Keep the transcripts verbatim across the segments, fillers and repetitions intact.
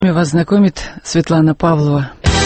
Вас знакомит Светлана Павлова.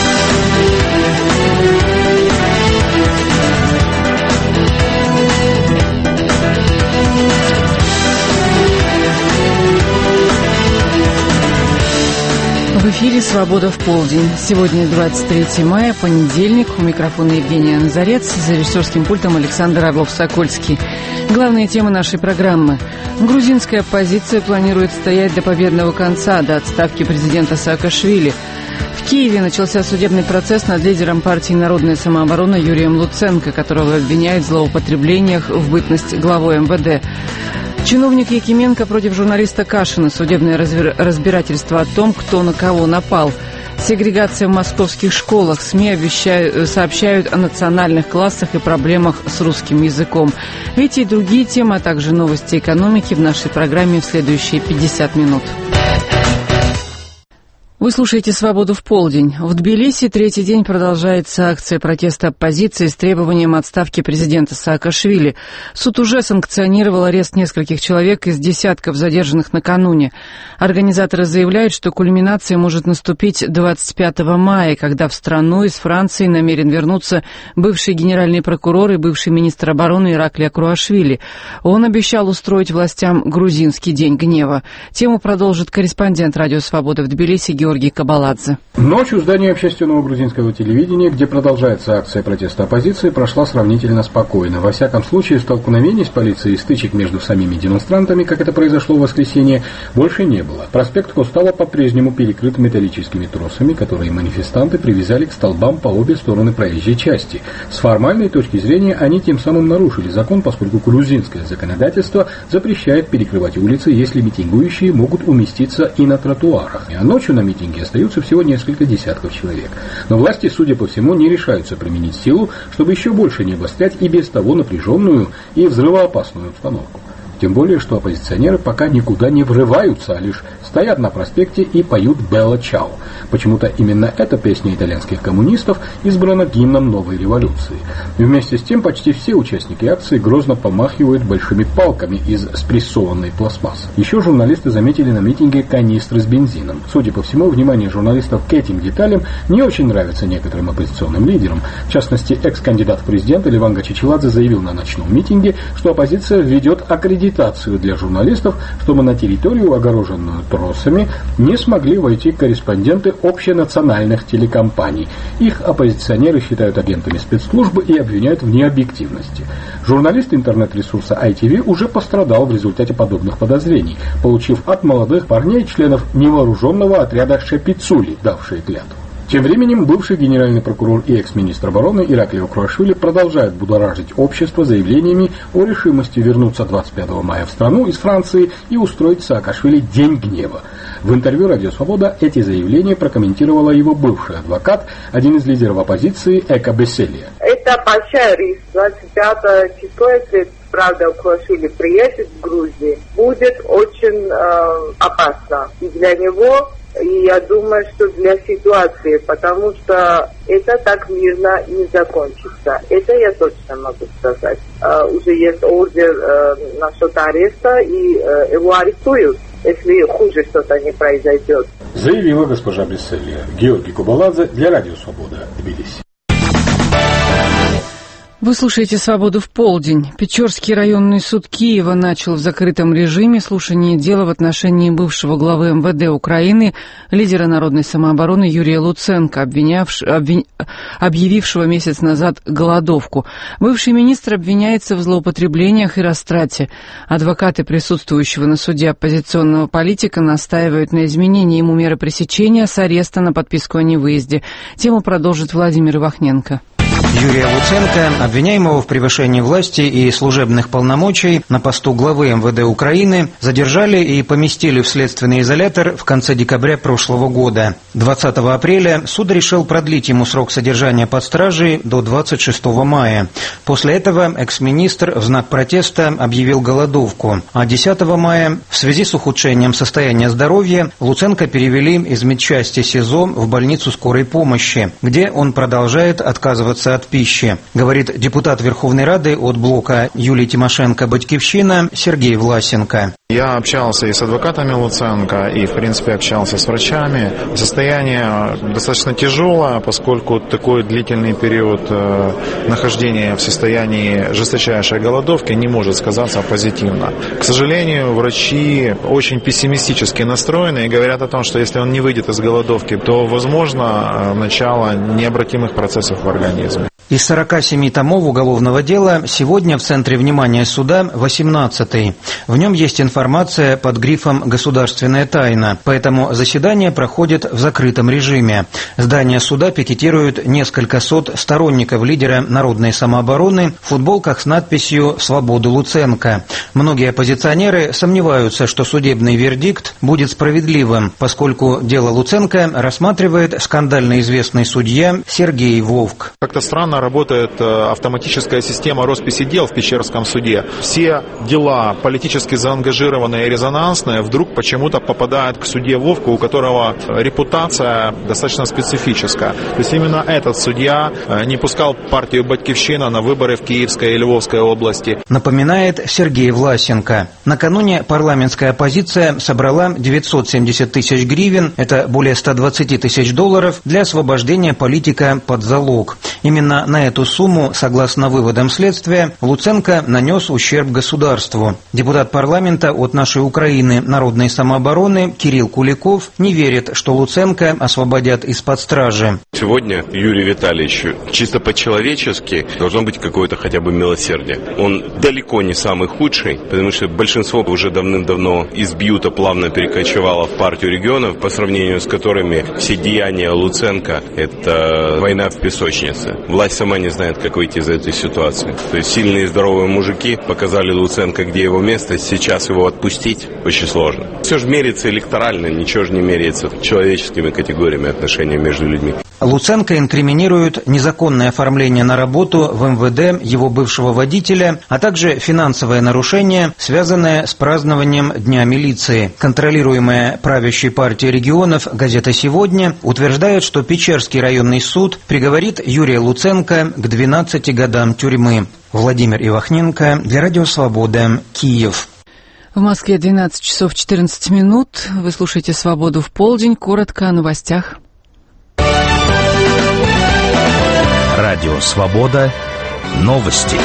В эфире «Свобода в полдень». Сегодня двадцать третьего мая, понедельник. У микрофона Евгения Назарец, за режиссерским пультом Александр Орлов-Сокольский. Главные темы нашей программы. Грузинская оппозиция планирует стоять до победного конца, до отставки президента Саакашвили. В Киеве начался судебный процесс над лидером партии «Народная самооборона» Юрием Луценко, которого обвиняют в злоупотреблениях в бытность главой эм вэ дэ. Чиновник Якименко против журналиста Кашина. Судебное разбирательство о том, кто на кого напал. Сегрегация в московских школах. СМИ обещают, сообщают о национальных классах и проблемах с русским языком. Эти и другие темы, а также новости экономики в нашей программе в следующие пятьдесят минут. Вы слушаете «Свободу в полдень». В Тбилиси третий день продолжается акция протеста оппозиции с требованием отставки президента Саакашвили. Суд уже санкционировал арест нескольких человек из десятков задержанных накануне. Организаторы заявляют, что кульминация может наступить двадцать пятого мая, когда в страну из Франции намерен вернуться бывший генеральный прокурор и бывший министр обороны Ираклий Акруашвили. Он обещал устроить властям грузинский день гнева. Тему продолжит корреспондент радио «Свобода» в Тбилиси Георгий Кабаладзе. Ночью в здании общественного грузинского телевидения, где продолжается акция протеста оппозиции, прошла сравнительно спокойно. Во всяком случае, столкновений с полицией и стычек между самими демонстрантами, как это произошло в воскресенье, больше не было. Проспект Костава по-прежнему перекрыт металлическими тросами, которые манифестанты привязали к столбам по обе стороны проезжей части. С формальной точки зрения они тем самым нарушили закон, поскольку грузинское законодательство запрещает перекрывать улицы, если митингующие могут уместиться и на тротуарах. А ночью на митинге остаются всего несколько десятков человек. Но власти, судя по всему, не решаются применить силу, чтобы еще больше не обострять и без того напряженную и взрывоопасную обстановку. Тем более, что оппозиционеры пока никуда не врываются, а лишь стоят на проспекте и поют «Белла Чао». Почему-то именно эта песня итальянских коммунистов избрана гимном новой революции. И вместе с тем почти все участники акции грозно помахивают большими палками из спрессованной пластмассы. Еще журналисты заметили на митинге канистры с бензином. Судя по всему, внимание журналистов к этим деталям не очень нравится некоторым оппозиционным лидерам. В частности, экс-кандидат в президенты Леванга Чичиладзе заявил на ночном митинге, что оппозиция введет аккредитацию для журналистов, чтобы на территорию, огороженную тросами, не смогли войти корреспонденты общенациональных телекомпаний. Их оппозиционеры считают агентами спецслужбы и обвиняют в необъективности. Журналист интернет-ресурса ай ти ви уже пострадал в результате подобных подозрений, получив от молодых парней, членов невооруженного отряда Шепицули, давшие клятву. Тем временем бывший генеральный прокурор и экс-министр обороны Ираклий Акруашвили продолжает будоражить общество заявлениями о решимости вернуться двадцать пятого мая в страну из Франции и устроить Саакашвили день гнева. В интервью «Радио Свобода» эти заявления прокомментировала его бывший адвокат, один из лидеров оппозиции Эка Беселия. Это большой риск. двадцать пятого числа, если правда Акруашвили приедет в Грузию, будет очень э, опасно и для него. И я думаю, что для ситуации, потому что это так мирно не закончится. Это я точно могу сказать. Uh, уже есть ордер uh, насчет ареста, и uh, его арестуют, если хуже что-то не произойдет. Заявила госпожа Бесселия. Георгий Кабаладзе для Радио Свобода, Тбилиси. Вы слушаете «Свободу в полдень». Печорский районный суд Киева начал в закрытом режиме слушание дела в отношении бывшего главы эм вэ дэ Украины, лидера народной самообороны Юрия Луценко, обвинявш... обвин... объявившего месяц назад голодовку. Бывший министр обвиняется в злоупотреблениях и растрате. Адвокаты присутствующего на суде оппозиционного политика настаивают на изменении ему меры пресечения с ареста на подписку о невыезде. Тему продолжит Владимир Ивахненко. Юрия Луценко, обвиняемого в превышении власти и служебных полномочий на посту главы эм вэ дэ Украины, задержали и поместили в следственный изолятор в конце декабря прошлого года. двадцатого апреля суд решил продлить ему срок содержания под стражей до двадцать шестого мая. После этого экс-министр в знак протеста объявил голодовку, а десятого мая в связи с ухудшением состояния здоровья Луценко перевели из медчасти СИЗО в больницу скорой помощи, где он продолжает отказываться от пищи, говорит депутат Верховной Рады от блока Юлии Тимошенко «Батькивщина» Сергей Власенко. Я общался и с адвокатами Луценко, и, в принципе, общался с врачами. Состояние достаточно тяжелое, поскольку такой длительный период э, нахождения в состоянии жесточайшей голодовки не может сказаться позитивно. К сожалению, врачи очень пессимистически настроены и говорят о том, что если он не выйдет из голодовки, то возможно начало необратимых процессов в организме. Из сорока семи томов уголовного дела сегодня в центре внимания суда восемнадцатый. В нем есть информация под грифом «Государственная тайна», поэтому заседание проходит в закрытом режиме. Здание суда пикетируют несколько сот сторонников лидера народной самообороны в футболках с надписью «Свободу Луценко». Многие оппозиционеры сомневаются, что судебный вердикт будет справедливым, поскольку дело Луценко рассматривает скандально известный судья Сергей Вовк. Как-то странно работает автоматическая система росписи дел в Печерском суде. Все дела политически заангажированные и резонансные вдруг почему-то попадают к судье Вовку, у которого репутация достаточно специфическая. То есть именно этот судья не пускал партию «Батькивщина» на выборы в Киевской и Львовской области. Напоминает Сергей Власенко. Накануне парламентская оппозиция собрала девятьсот семьдесят тысяч гривен, это более ста двадцати тысяч долларов, для освобождения политика под залог. Именно на эту сумму, согласно выводам следствия, Луценко нанес ущерб государству. Депутат парламента от «Нашей Украины» народной самообороны Кирилл Куликов не верит, что Луценко освободят из-под стражи. Сегодня Юрий Витальевич чисто по-человечески должно быть какое-то хотя бы милосердие. Он далеко не самый худший, потому что большинство уже давным-давно из Бьюта плавно перекочевало в партию регионов, по сравнению с которыми все деяния Луценко – это война в песочнице. Власть сама не знает, как выйти из этой ситуации. То есть сильные и здоровые мужики показали Луценко, где его место. Сейчас его отпустить очень сложно. Все же меряется электорально, ничего же не меряется человеческими категориями отношений между людьми. Луценко инкриминирует незаконное оформление на работу в эм вэ дэ его бывшего водителя, а также финансовое нарушение, связанное с празднованием Дня милиции. Контролируемая правящей партией регионов газета «Сегодня» утверждает, что Печерский районный суд приговорит Юрия Луценко к двенадцати годам тюрьмы. Владимир Ивахненко для Радио Свобода, Киев. В Москве двенадцать часов четырнадцать минут. Вы слушаете «Свободу в полдень». Коротко о новостях. Радио «Свобода». Новости.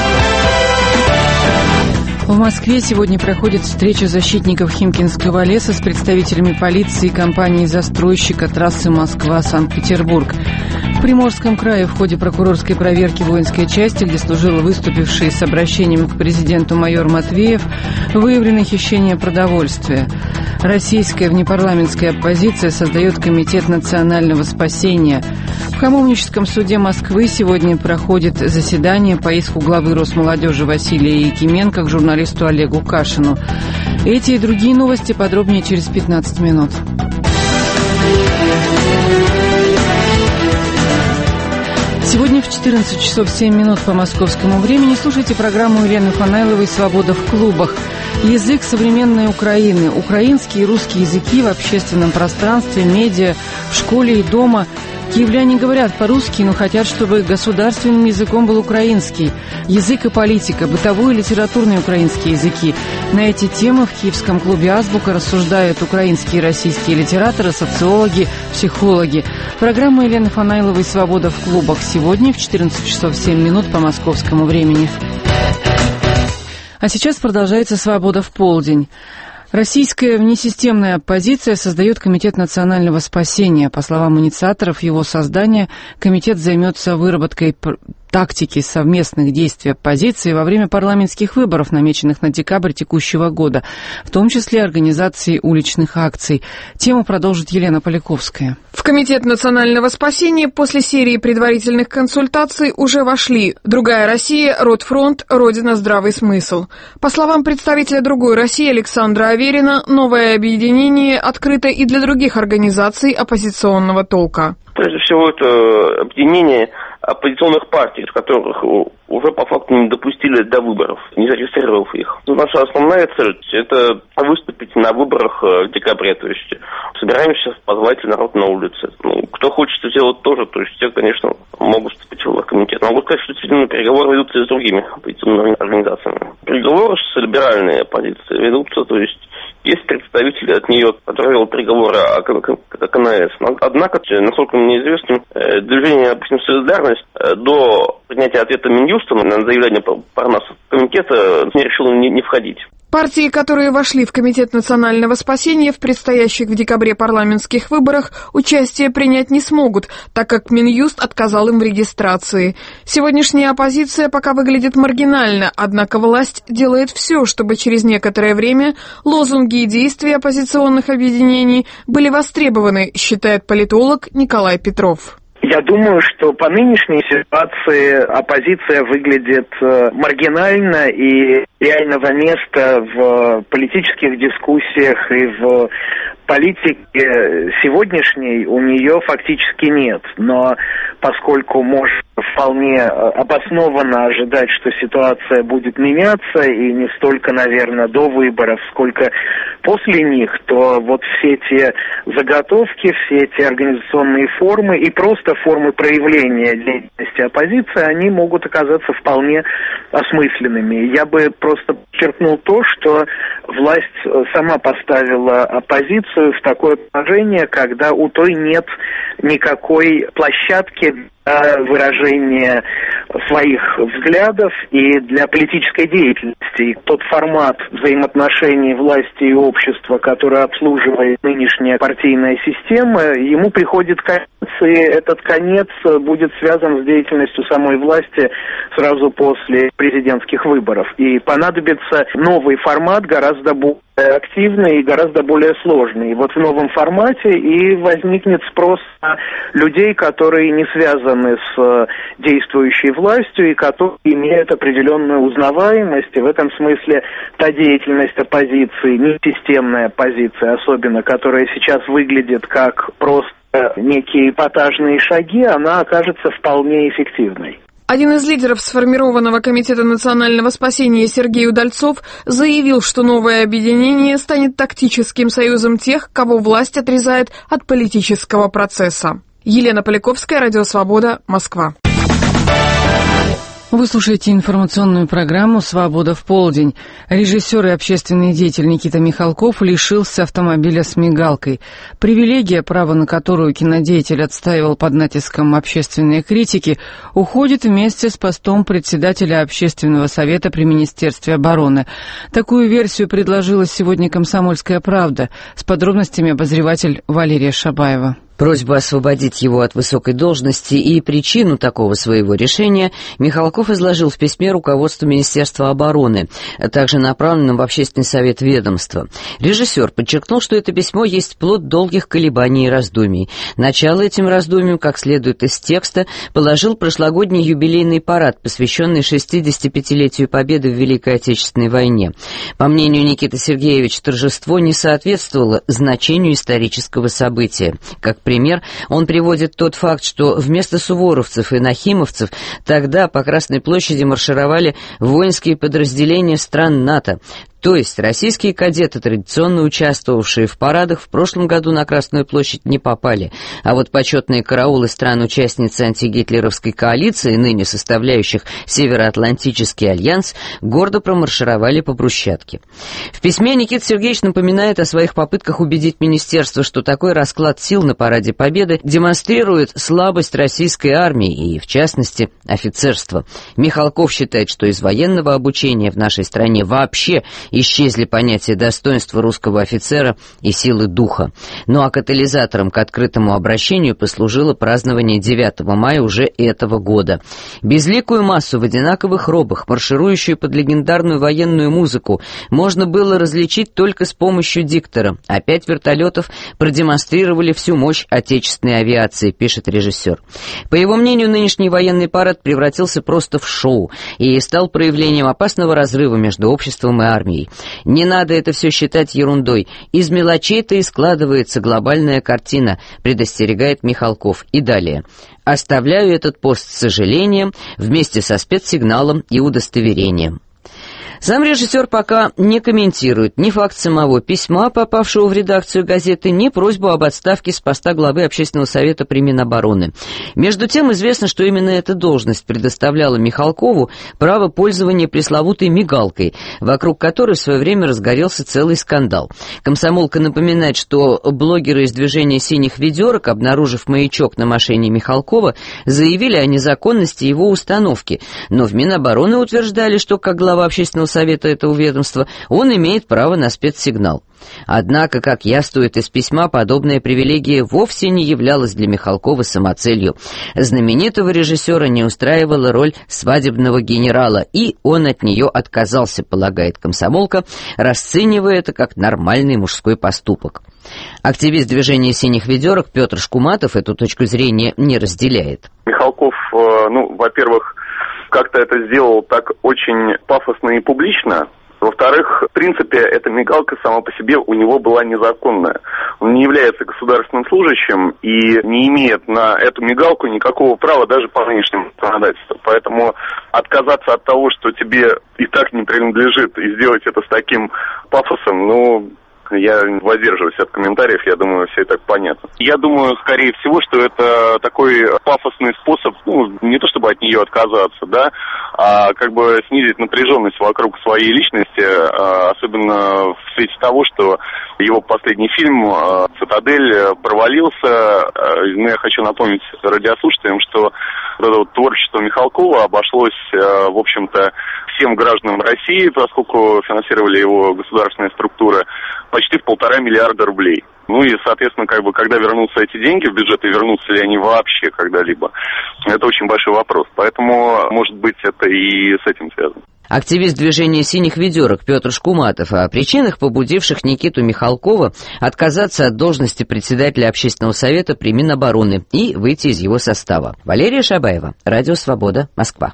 В Москве сегодня проходит встреча защитников Химкинского леса с представителями полиции и компании-застройщика трассы Москва-Санкт-Петербург. В Приморском крае в ходе прокурорской проверки воинской части, где служил выступивший с обращением к президенту майор Матвеев, выявлено хищение продовольствия. Российская внепарламентская оппозиция создает Комитет национального спасения. В Хамовническом суде Москвы сегодня проходит заседание по иску главы Росмолодежи Василия Якименко к журналисту Олегу Кашину. Эти и другие новости подробнее через пятнадцать минут. Сегодня в четырнадцать часов семь минут по московскому времени слушайте программу Елены Фанайловой «Свобода в клубах». Язык современной Украины. Украинские и русские языки в общественном пространстве, медиа, в школе и дома. Киевляне говорят по-русски, но хотят, чтобы государственным языком был украинский. Язык и политика, бытовой и литературный украинские языки. На эти темы в Киевском клубе «Азбука» рассуждают украинские и российские литераторы, социологи, психологи. Программа Елены Фанайловой «Свобода в клубах» сегодня в четырнадцать часов семь минут по московскому времени. А сейчас продолжается «Свобода в полдень». Российская внесистемная оппозиция создает Комитет национального спасения. По словам инициаторов его создания, комитет займется выработкой тактики совместных действий оппозиции во время парламентских выборов, намеченных на декабрь текущего года, в том числе организации уличных акций. Тему продолжит Елена Поляковская. В Комитет национального спасения после серии предварительных консультаций уже вошли «Другая Россия», «Ротфронт», «Родина. Здравый смысл». По словам представителя «Другой России» Александра Аверина, новое объединение открыто и для других организаций оппозиционного толка. Прежде всего, это объединение оппозиционных партий, которых уже по факту не допустили до выборов, не зарегистрировав их. Наша основная цель – это выступить на выборах в декабре, то есть собираемся позвать народ на улице. Ну, кто хочет сделать тоже, то есть те, конечно, могут вступить в комитет. Могу сказать, что действительно переговоры ведутся и с другими оппозиционными организациями. Переговоры с либеральной оппозицией ведутся, то есть есть представители от нее, которые вел переговоры о КНС. Однако, насколько мне известно, движение, допустим, «Солидарность» до принятия ответа Минюста на заявление Парнаса комитета не решило не, не входить. Партии, которые вошли в Комитет национального спасения в предстоящих в декабре парламентских выборах, участие принять не смогут, так как Минюст отказал им в регистрации. Сегодняшняя оппозиция пока выглядит маргинально, однако власть делает все, чтобы через некоторое время лозунги и действия оппозиционных объединений были востребованы, считает политолог Николай Петров. Я думаю, что по нынешней ситуации оппозиция выглядит маргинально, и реального места в политических дискуссиях и в политике сегодняшней у нее фактически нет. Но поскольку можно вполне обоснованно ожидать, что ситуация будет меняться, и не столько, наверное, до выборов, сколько после них, то вот все те заготовки, все эти организационные формы и просто формы проявления деятельности оппозиции, они могут оказаться вполне осмысленными. Я бы просто подчеркнул то, что власть сама поставила оппозицию в такое положение, когда у той нет никакой площадки для выражения своих взглядов и для политической деятельности. И тот формат взаимоотношений власти и общества, который обслуживает нынешняя партийная система, ему приходит конец, и этот конец будет связан с деятельностью самой власти сразу после президентских выборов. И понадобится новый формат, гораздо более активный и гораздо более сложный. И вот в новом формате и возникнет спрос на людей, которые не связаны с действующей властью и которые имеют определенную узнаваемость. И в этом смысле та деятельность оппозиции, не системная оппозиция особенно, которая сейчас выглядит как просто некие эпатажные шаги, она окажется вполне эффективной. Один из лидеров сформированного Комитета национального спасения Сергей Удальцов заявил, что новое объединение станет тактическим союзом тех, кого власть отрезает от политического процесса. Елена Поляковская, Радио Свобода, Москва. Вы слушаете информационную программу «Свобода в полдень». Режиссер и общественный деятель Никита Михалков лишился автомобиля с мигалкой. Привилегия, право на которую кинодеятель отстаивал под натиском общественной критики, уходит вместе с постом председателя Общественного совета при Министерстве обороны. Такую версию предложила сегодня «Комсомольская правда». С подробностями обозреватель Валерия Шабаева. Просьбу освободить его от высокой должности и причину такого своего решения Михалков изложил в письме руководству Министерства обороны, а также направленном в Общественный совет ведомства. Режиссер подчеркнул, что это письмо есть плод долгих колебаний и раздумий. Начало этим раздумьям, как следует из текста, положил прошлогодний юбилейный парад, посвященный шестидесятипятилетию Победы в Великой Отечественной войне. По мнению Никиты Сергеевича, торжество не соответствовало значению исторического события. Как пример, он приводит тот факт, что вместо суворовцев и нахимовцев тогда по Красной площади маршировали воинские подразделения стран НАТО. То есть российские кадеты, традиционно участвовавшие в парадах, в прошлом году на Красную площадь не попали, а вот почетные караулы стран-участниц антигитлеровской коалиции, ныне составляющих Североатлантический альянс, гордо промаршировали по брусчатке. В письме Никита Сергеевич напоминает о своих попытках убедить министерство, что такой расклад сил на Параде Победы демонстрирует слабость российской армии и, в частности, офицерства. Михалков считает, что из военного обучения в нашей стране вообще исчезли понятия достоинства русского офицера и силы духа. Ну а катализатором к открытому обращению послужило празднование девятого мая уже этого года. Безликую массу в одинаковых робах, марширующую под легендарную военную музыку, можно было различить только с помощью диктора, а пять вертолетов продемонстрировали всю мощь отечественной авиации, пишет режиссер. По его мнению, нынешний военный парад превратился просто в шоу и стал проявлением опасного разрыва между обществом и армией. Не надо это все считать ерундой. Из мелочей-то и складывается глобальная картина, предостерегает Михалков. И далее. Оставляю этот пост с сожалением вместе со спецсигналом и удостоверением. Сам режиссер пока не комментирует ни факт самого письма, попавшего в редакцию газеты, ни просьбу об отставке с поста главы Общественного совета при Минобороны. Между тем известно, что именно эта должность предоставляла Михалкову право пользования пресловутой мигалкой, вокруг которой в свое время разгорелся целый скандал. Комсомолка напоминает, что блогеры из движения «Синих ведерок», обнаружив маячок на машине Михалкова, заявили о незаконности его установки, но в Минобороны утверждали, что как глава Общественного совета этого ведомства он имеет право на спецсигнал. Однако, как яствует из письма, подобная привилегия вовсе не являлась для Михалкова самоцелью. Знаменитого режиссера не устраивала роль свадебного генерала, и он от нее отказался, полагает комсомолка, расценивая это как нормальный мужской поступок. Активист движения «Синих ведерок» Петр Шкуматов эту точку зрения не разделяет. Михалков, ну, во-первых, как-то это сделал так очень пафосно и публично. Во-вторых, в принципе, эта мигалка сама по себе у него была незаконная. Он не является государственным служащим и не имеет на эту мигалку никакого права даже по нынешнему законодательству. Поэтому отказаться от того, что тебе и так не принадлежит, и сделать это с таким пафосом, ну... Я воздерживаюсь от комментариев, я думаю, все и так понятно. Я думаю, скорее всего, что это такой пафосный способ, ну, не то чтобы от нее отказаться, да, а как бы снизить напряженность вокруг своей личности, особенно в свете того, что его последний фильм «Цитадель» провалился. Но я хочу напомнить радиослушателям, что это вот творчество Михалкова обошлось, в общем-то, всем гражданам России, поскольку финансировали его государственные структуры, почти в полтора миллиарда рублей. Ну и, соответственно, как бы, когда вернутся эти деньги в бюджет, и вернутся ли они вообще когда-либо, это очень большой вопрос. Поэтому, может быть, это и с этим связано. Активист движения «Синих ведерок» Петр Шкуматов о причинах, побудивших Никиту Михалкова отказаться от должности председателя Общественного совета при Минобороны и выйти из его состава. Валерия Шабаева, Радио Свобода, Москва.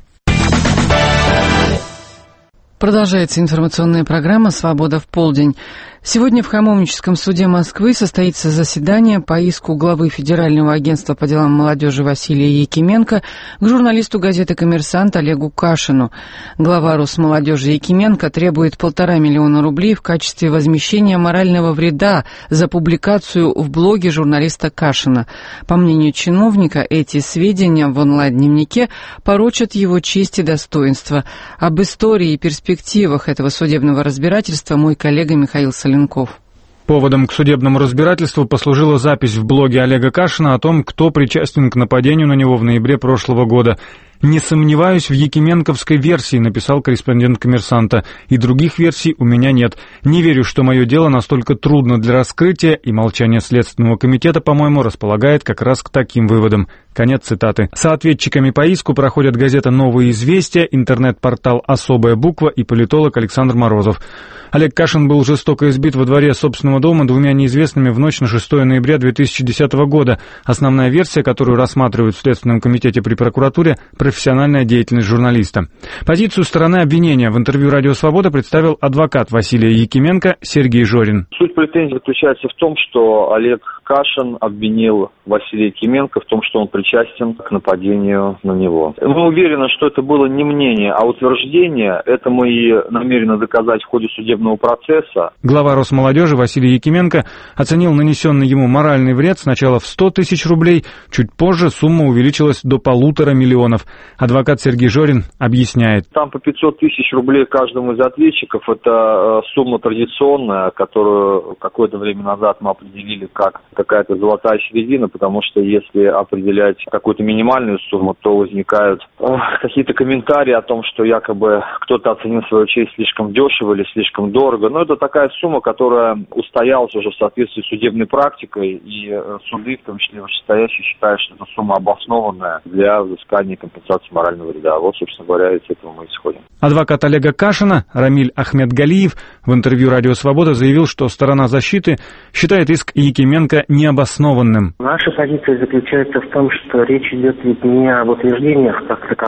Продолжается информационная программа «Свобода в полдень». Сегодня в Хамовническом суде Москвы состоится заседание по иску главы Федерального агентства по делам молодежи Василия Якименко к журналисту газеты «Коммерсант» Олегу Кашину. Глава Росмолодежи Якименко требует полтора миллиона рублей в качестве возмещения морального вреда за публикацию в блоге журналиста Кашина. По мнению чиновника, эти сведения в онлайн-дневнике порочат его честь и достоинство. Об истории и перспективах этого судебного разбирательства мой коллега Михаил Соленков. Поводом к судебному разбирательству послужила запись в блоге Олега Кашина о том, кто причастен к нападению на него в ноябре прошлого года. «Не сомневаюсь в якименковской версии», — написал корреспондент «Коммерсанта», «и других версий у меня нет. Не верю, что мое дело настолько трудно для раскрытия, и молчание Следственного комитета, по-моему, располагает как раз к таким выводам». Конец цитаты. Соответчиками по иску проходят газета «Новые известия», интернет-портал «Особая буква» и политолог Александр Морозов. Олег Кашин был жестоко избит во дворе собственного дома двумя неизвестными в ночь на шестое ноября две тысячи десятого года. Основная версия, которую рассматривают в Следственном комитете при прокуратуре, профессиональная деятельность журналиста. Позицию стороны обвинения в интервью «Радио Свобода» представил адвокат Василия Якименко Сергей Жорин. Суть претензий заключается в том, что Олег Кашин обвинил Василия Якименко в том, что он причастен к нападению на него. Мы уверены, что это было не мнение, а утверждение. Это мы и намерены доказать в ходе судебного процесса. Глава Росмолодежи Василий Якименко оценил нанесенный ему моральный вред сначала в сто тысяч рублей, чуть позже сумма увеличилась до полутора миллионов. Адвокат Сергей Жорин объясняет. Там по пятьсот тысяч рублей каждому из ответчиков. Это сумма традиционная, которую какое-то время назад мы определили как какая-то золотая середина, потому что если определять какую-то минимальную сумму, то возникают э, какие-то комментарии о том, что якобы кто-то оценил свою честь слишком дешево или слишком дорого. Но это такая сумма, которая устоялась уже в соответствии с судебной практикой, и э, суды, в том числе вышестоящие, считают, что эта сумма обоснованная для взыскания компенсации морального вреда. Вот, собственно говоря, из этого мы исходим. Адвокат Олега Кашина Рамиль Ахмедгалиев в интервью «Радио Свобода» заявил, что сторона защиты считает иск Якименко необоснованным. Наша позиция заключается в том, что речь идет ведь не об утверждениях как таковых,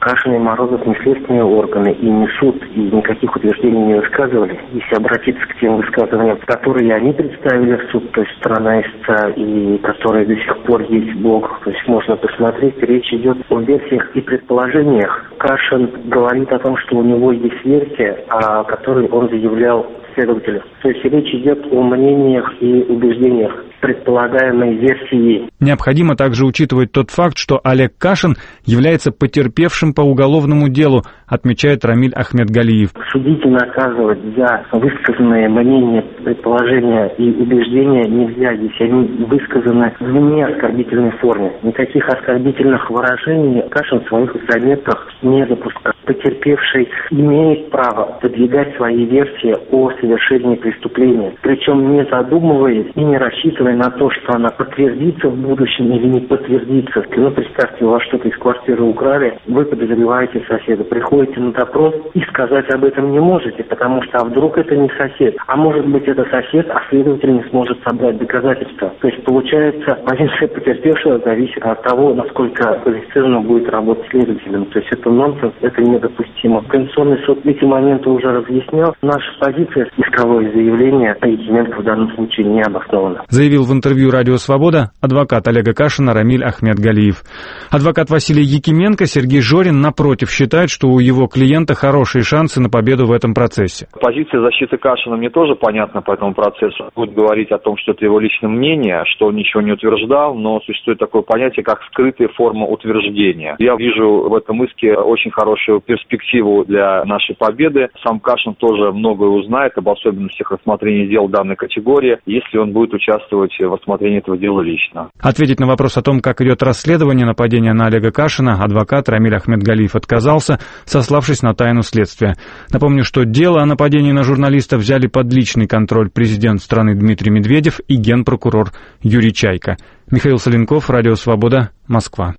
Кашин и Морозов не следственные органы и не суд, и никаких утверждений не высказывали. Если обратиться к тем высказываниям, которые они представили в суд, то есть сторона истца, и которые до сих пор есть в блогах, то есть можно посмотреть, речь идет о версиях и предположениях. Кашин говорит о том, что у него есть версия, о которой он заявлял следователю. То есть речь идет о мнениях и убеждениях предполагаемой версии. Необходимо также учитывать тот факт, что Олег Кашин является потерпевшим по уголовному делу, отмечает Рамиль Ахметгалиев. Судить и наказывать за высказанные мнения, предположения и убеждения нельзя, если они высказаны в не оскорбительной форме. Никаких оскорбительных выражений Кашин в своих заметках не допускает. Потерпевший имеет право выдвигать свои версии о совершении преступления, причем не задумываясь и не рассчитывая на то, что она подтвердится в будущем или не подтвердится. Ну, представьте, у вас что-то из квартиры украли, вы подозреваете соседа, приходите на допрос и сказать об этом не можете, потому что а вдруг это не сосед, а может быть это сосед, а следователь не сможет собрать доказательства. То есть получается, позиция потерпевшего зависит от того, насколько квалифицированно будет работать следователем. То есть это нонсенс, это недопустимо. Конституционный суд эти моменты уже разъяснял. Наша позиция, исковое заявление Якименко в данном случае не обосновано. Заявил в интервью «Радио Свобода» адвокат Олега Кашина Рамиль Ахметгалиев. Адвокат Василий Якименко Сергей Жорин, напротив, считает, что у его клиента хорошие шансы на победу в этом процессе. Позиция защиты Кашина мне тоже понятна по этому процессу. Будет говорить о том, что это его личное мнение, что он ничего не утверждал, но существует такое понятие, как скрытая форма утверждения. Я вижу в этом иске очень хорошую перспективу для нашей победы. Сам Кашин тоже многое узнает об особенностях рассмотрения дел данной категории, если он будет участвовать в рассмотрении этого дела лично. Ответить на вопрос о том, как идет расследование нападения на Олега Кашина, адвокат Рамиль Ахметгалиев отказался, сославшись на тайну следствия. Напомню, что дело о нападении на журналиста взяли под личный контроль президент страны Дмитрий Медведев и генпрокурор Юрий Чайка. Михаил Соленков, Радио Свобода, Москва.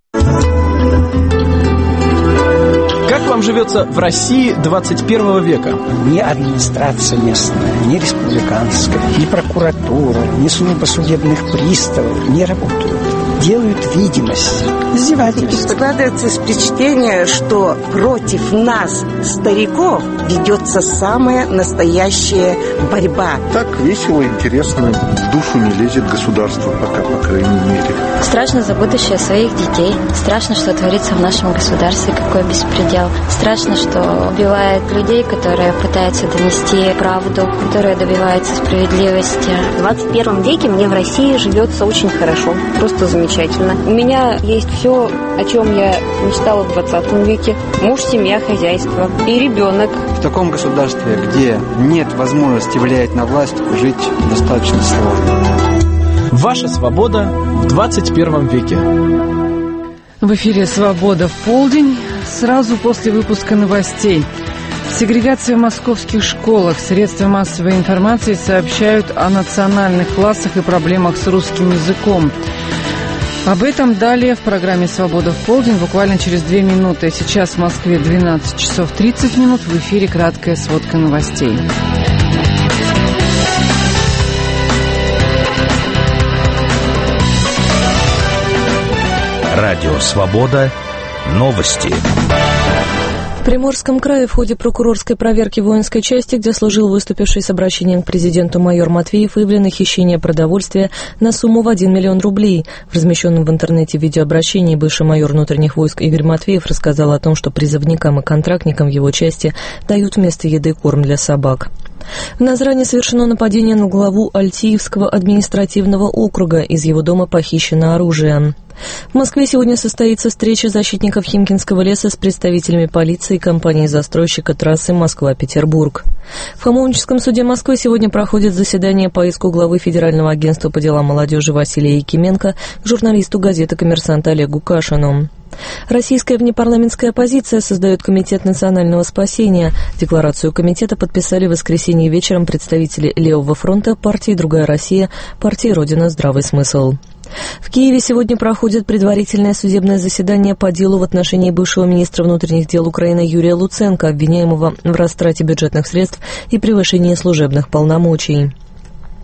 Как вам живется в России двадцать первого века? Ни администрация местная, ни республиканская, ни прокуратура, ни служба судебных приставов не работают. Делают видимость, издевательство. Складывается впечатление, что против нас, стариков, ведется самая настоящая борьба. Так весело, интересно, в душу не лезет государство, пока, по крайней мере. Страшно за будущее своих детей. Страшно, что творится в нашем государстве, какой беспредел. Страшно, что убивают людей, которые пытаются донести правду, которые добиваются справедливости. В двадцать первом веке мне в России живется очень хорошо, просто замечательно. У меня есть все, о чем я мечтала в двадцатом веке. Муж, семья, хозяйство и ребенок. В таком государстве, где нет возможности влиять на власть, жить достаточно сложно. Ваша свобода в двадцать первом веке. В эфире «Свобода в полдень». Сразу после выпуска новостей. Сегрегация в московских школах. Средства массовой информации сообщают о национальных классах и проблемах с русским языком. Об этом далее в программе «Свобода в полдень» буквально через две минуты. Сейчас в Москве двенадцать часов тридцать минут. В эфире краткая сводка новостей. Радио «Свобода». Новости. В Приморском крае в ходе прокурорской проверки воинской части, где служил выступивший с обращением к президенту майор Матвеев, выявлено хищение продовольствия на сумму в один миллион рублей. В размещенном в интернете видеообращении бывший майор внутренних войск Игорь Матвеев рассказал о том, что призывникам и контрактникам в его части дают вместо еды корм для собак. В Назране совершено нападение на главу Альтиевского административного округа. Из его дома похищено оружие. В Москве сегодня состоится встреча защитников Химкинского леса с представителями полиции и компании-застройщика трассы Москва-Петербург. В Хамовническом суде Москвы сегодня проходит заседание по иску главы Федерального агентства по делам молодежи Василия Якименко к журналисту газеты «Коммерсант» Олегу Кашину. Российская внепарламентская оппозиция создает Комитет национального спасения. Декларацию комитета подписали в воскресенье вечером представители Левого фронта, партии «Другая Россия», партии «Родина. Здравый смысл». В Киеве сегодня проходит предварительное судебное заседание по делу в отношении бывшего министра внутренних дел Украины Юрия Луценко, обвиняемого в растрате бюджетных средств и превышении служебных полномочий.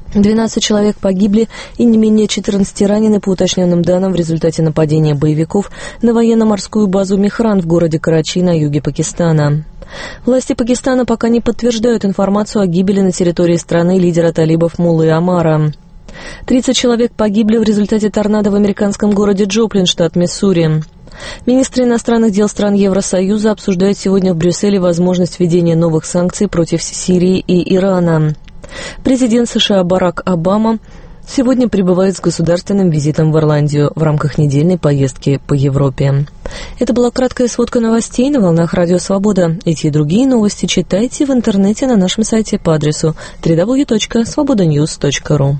двенадцать человек погибли и не менее четырнадцать ранены, по уточненным данным, в результате нападения боевиков на военно-морскую базу Мехран в городе Карачи на юге Пакистана. Власти Пакистана пока не подтверждают информацию о гибели на территории страны лидера талибов Муллы Омара. тридцать человек погибли в результате торнадо в американском городе Джоплин, штат Миссури. Министры иностранных дел стран Евросоюза обсуждают сегодня в Брюсселе возможность введения новых санкций против Сирии и Ирана. Президент США Барак Обама сегодня прибывает с государственным визитом в Ирландию в рамках недельной поездки по Европе. Это была краткая сводка новостей на волнах Радио Свобода. Эти и другие новости читайте в интернете на нашем сайте по адресу дабл ю дабл ю дабл ю точка свобода ньюс точка ру.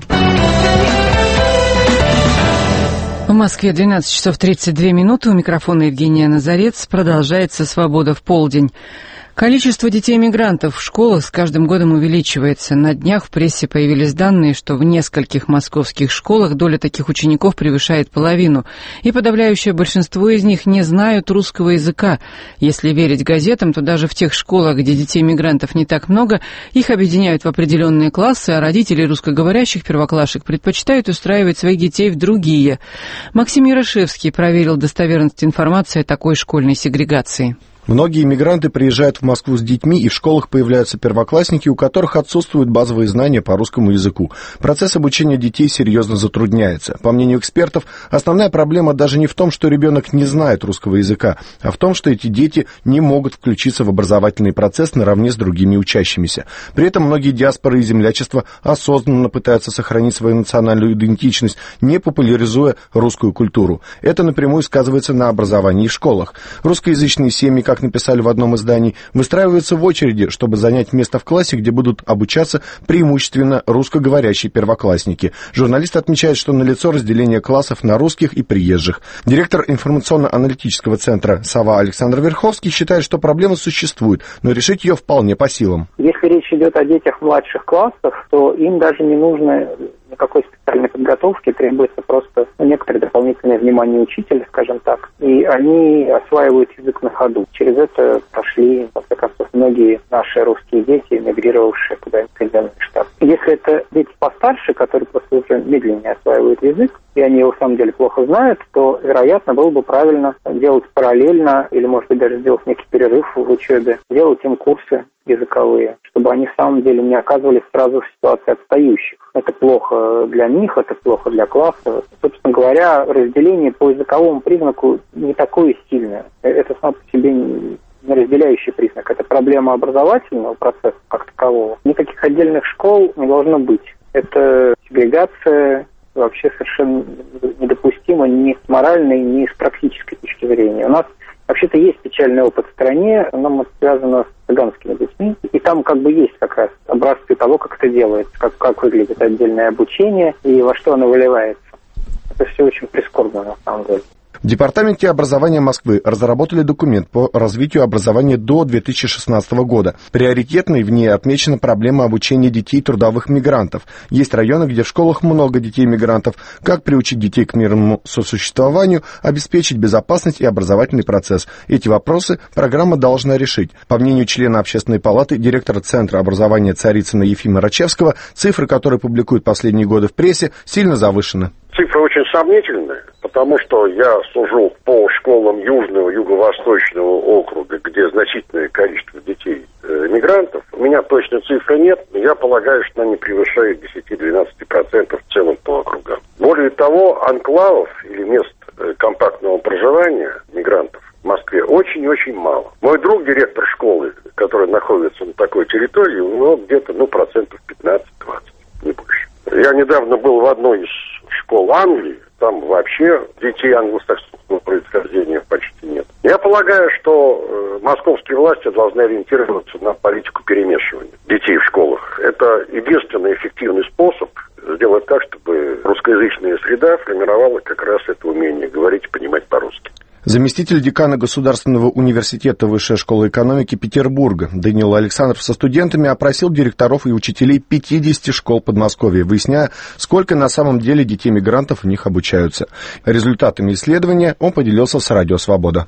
В Москве двенадцать часов тридцать две минуты. У микрофона Евгения Назарец. Продолжается «Свобода в полдень». Количество детей-мигрантов в школах с каждым годом увеличивается. На днях в прессе появились данные, что в нескольких московских школах доля таких учеников превышает половину, и подавляющее большинство из них не знают русского языка. Если верить газетам, то даже в тех школах, где детей-мигрантов не так много, их объединяют в определенные классы, а родители русскоговорящих первоклашек предпочитают устраивать своих детей в другие. Максим Ярошевский проверил достоверность информации о такой школьной сегрегации. Многие иммигранты приезжают в Москву с детьми, и в школах появляются первоклассники, у которых отсутствуют базовые знания по русскому языку. Процесс обучения детей серьезно затрудняется. По мнению экспертов, основная проблема даже не в том, что ребенок не знает русского языка, а в том, что эти дети не могут включиться в образовательный процесс наравне с другими учащимися. При этом многие диаспоры и землячества осознанно пытаются сохранить свою национальную идентичность, не популяризуя русскую культуру. Это напрямую сказывается на образовании в школах. Русскоязычные семьи, как написали в одном издании, выстраиваются в очереди, чтобы занять место в классе, где будут обучаться преимущественно русскоговорящие первоклассники. Журналисты отмечают, что налицо разделение классов на русских и приезжих. Директор информационно-аналитического центра «Сова» Александр Верховский считает, что проблема существует, но решить ее вполне по силам. Если речь идет о детях младших классов, то им даже не нужно никакой специальной подготовки, требуется просто некоторое дополнительное внимание учителя, скажем так, и они осваивают язык на ходу. Через это прошли, в конце концов, многие наши русские дети, эмигрировавшие куда-нибудь в Соединенные Штаты. Если это дети постарше, которые просто уже медленнее осваивают язык, и они его в самом деле плохо знают, то, вероятно, было бы правильно делать параллельно, или, может быть, даже сделать некий перерыв в учебе, делать им курсы языковые, чтобы они в самом деле не оказывались сразу в ситуации отстающих. Это плохо для них, это плохо для класса. Собственно говоря, разделение по языковому признаку не такое сильное. Это сам по себе не разделяющий признак. Это проблема образовательного процесса как такового. Никаких отдельных школ не должно быть. Это сегрегация вообще совершенно недопустима ни с моральной, ни с практической точки зрения. У нас вообще-то есть печальный опыт в стране, нам это связано с цыганскими детьми, и там как бы есть как раз образцы того, как это делается, как, как выглядит отдельное обучение и во что оно выливается. Это все очень прискорбно на самом деле. В Департаменте образования Москвы разработали документ по развитию образования до две тысячи шестнадцатого года. Приоритетной в ней отмечена проблема обучения детей трудовых мигрантов. Есть районы, где в школах много детей-мигрантов. Как приучить детей к мирному сосуществованию, обеспечить безопасность и образовательный процесс? Эти вопросы программа должна решить. По мнению члена Общественной палаты, директора Центра образования Царицына Ефима Рачевского, цифры, которые публикуют последние годы в прессе, сильно завышены. Цифры очень сомнительные, потому что я сужу по школам Южного, Юго-Восточного округа, где значительное количество детей э, мигрантов. У меня точной цифры нет, но я полагаю, что она не превышает десять-двенадцать процентов в целом по округам. Более того, анклавов или мест э, компактного проживания мигрантов в Москве очень-очень мало. Мой друг, директор школы, который находится на такой территории, у него где-то ну, процентов пятнадцать-двадцать, не больше. Я недавно был в одной из школ Англии, там вообще детей англосаксонского происхождения почти нет. Я полагаю, что э, московские власти должны ориентироваться на политику перемешивания детей в школах. Это единственный эффективный способ сделать так, чтобы русскоязычная среда формировала как раз это умение говорить и понимать по-русски. Заместитель декана Государственного университета Высшей школы экономики Петербурга Даниил Александров со студентами опросил директоров и учителей пятидесяти школ Подмосковья, выясняя, сколько на самом деле детей-мигрантов в них обучаются. Результатами исследования он поделился с Радио Свобода.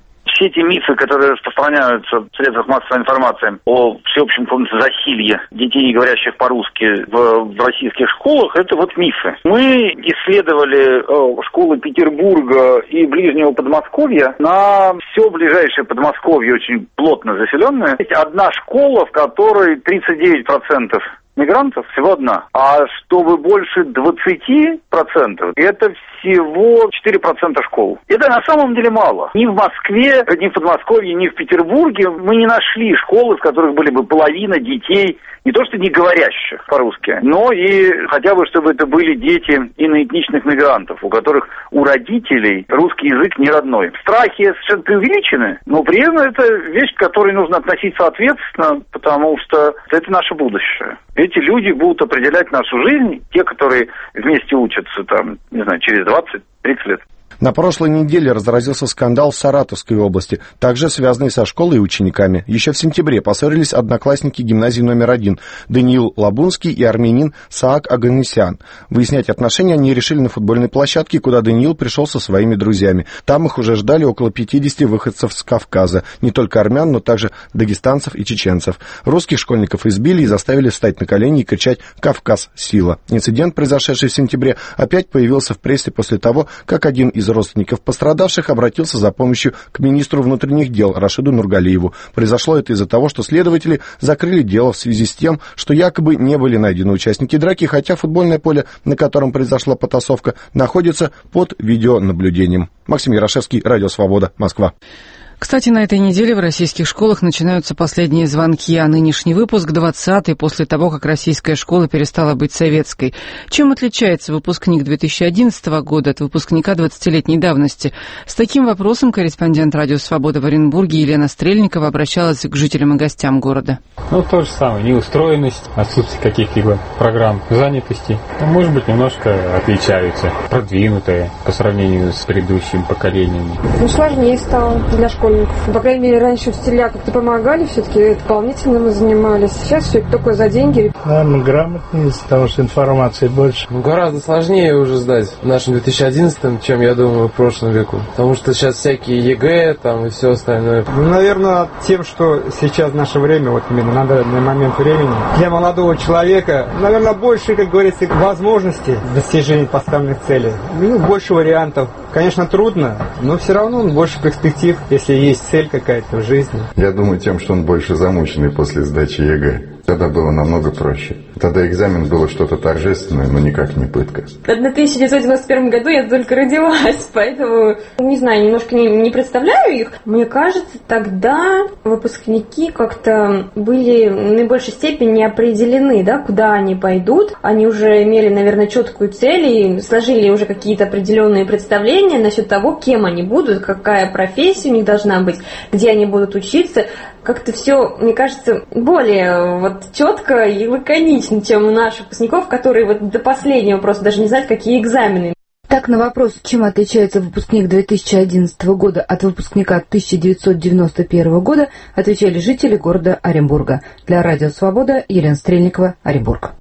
все эти мифы, которые распространяются в средствах массовой информации о всеобщем каком-то засилье детей, не говорящих по-русски в, в российских школах, это вот мифы. Мы исследовали э, школы Петербурга и ближнего Подмосковья. На все ближайшее Подмосковье очень плотно заселенное. Есть одна школа, в которой тридцать девять процентов мигрантов, всего одна. А чтобы больше двадцать процентов, это всего четыре процента школ. Это на самом деле мало. Ни в Москве, ни в Подмосковье, ни в Петербурге мы не нашли школы, в которых были бы половина детей, не то что не говорящих по-русски, но и хотя бы, чтобы это были дети иноэтничных мигрантов, у которых у родителей русский язык не родной. Страхи совершенно преувеличены, но при этом это вещь, к которой нужно относиться ответственно, потому что это наше будущее. Эти люди будут определять нашу жизнь, те, которые вместе учатся, там, не знаю, через двадцать-тридцать лет. На прошлой неделе разразился скандал в Саратовской области, также связанный со школой и учениками. Еще в сентябре поссорились одноклассники гимназии номер один Даниил Лабунский и армянин Саак Аганесян. Выяснять отношения они решили на футбольной площадке, куда Даниил пришел со своими друзьями. Там их уже ждали около пятидесяти выходцев с Кавказа, не только армян, но также дагестанцев и чеченцев. Русских школьников избили и заставили встать на колени и кричать «Кавказ, сила!». Инцидент, произошедший в сентябре, опять появился в прессе после того, как один из родственников пострадавших обратился за помощью к министру внутренних дел Рашиду Нургалиеву. Произошло это из-за того, что следователи закрыли дело в связи с тем, что якобы не были найдены участники драки, хотя футбольное поле, на котором произошла потасовка, находится под видеонаблюдением. Максим Ярошевский, Радио Свобода, Москва. Кстати, на этой неделе в российских школах начинаются последние звонки, а нынешний выпуск двадцатый после того, как российская школа перестала быть советской. Чем отличается выпускник две тысячи одиннадцатого года от выпускника двадцатилетней давности? С таким вопросом корреспондент Радио Свобода в Оренбурге Елена Стрельникова обращалась к жителям и гостям города. Ну, то же самое. Неустроенность, отсутствие каких-либо программ занятости, ну, может быть, немножко отличаются. Продвинутые по сравнению с предыдущими поколениями. Ну, сложнее стало для школьников. По крайней мере, раньше учителя как-то помогали, все-таки дополнительно мы занимались. Сейчас все это только за деньги. Наверное, грамотнее, потому что информации больше. Ну, гораздо сложнее уже сдать в нашем две тысячи одиннадцатом, чем, я думаю, в прошлом веку. Потому что сейчас всякие ЕГЭ там и все остальное. Ну, наверное, тем, что сейчас наше время, вот именно на данный момент времени, для молодого человека, наверное, больше, как говорится, возможностей достижения поставленных целей. Ну, больше вариантов. Конечно, трудно, но все равно больше перспектив, если есть цель какая-то в жизни. Я думаю, тем, что он больше замученный после сдачи ЕГЭ. Тогда было намного проще. Тогда экзамен было что-то торжественное, но никак не пытка. В тысяча девятьсот девяносто первом году я только родилась, поэтому, не знаю, немножко не, не представляю их. Мне кажется, тогда выпускники как-то были в наибольшей степени определены, да, куда они пойдут. Они уже имели, наверное, четкую цель и сложили уже какие-то определенные представления насчет того, кем они будут, какая профессия у них должна быть, где они будут учиться. Как-то все, мне кажется, более вот четко и лаконично, чем у наших выпускников, которые вот до последнего просто даже не знают, какие экзамены. Так, на вопрос, чем отличается выпускник две тысячи одиннадцатого года от выпускника тысяча девятьсот девяносто первого года, отвечали жители города Оренбурга. Для Радио Свобода Елена Стрельникова, Оренбург.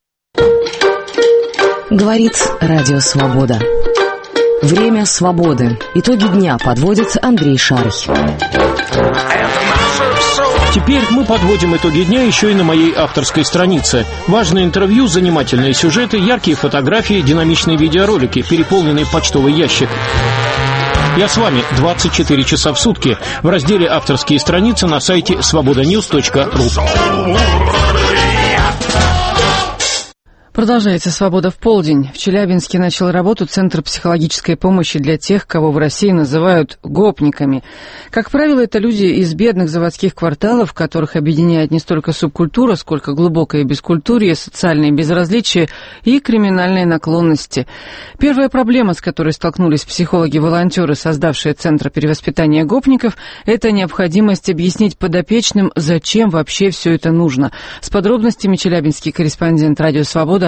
Говорит Радио Свобода. Время свободы. Итоги дня подводит Андрей Шарх. Теперь мы подводим итоги дня еще и на моей авторской странице. Важные интервью, занимательные сюжеты, яркие фотографии, динамичные видеоролики, переполненный почтовый ящик. Я с вами двадцать четыре часа в сутки в разделе «Авторские страницы» на сайте свобода ньюс точка ру. Продолжается «Свобода в полдень». В Челябинске начал работу Центр психологической помощи для тех, кого в России называют гопниками. Как правило, это люди из бедных заводских кварталов, которых объединяет не столько субкультура, сколько глубокое бескультурье, социальное безразличие и криминальные наклонности. Первая проблема, с которой столкнулись психологи-волонтеры, создавшие Центр перевоспитания гопников, это необходимость объяснить подопечным, зачем вообще все это нужно. С подробностями челябинский корреспондент «Радио Свобода»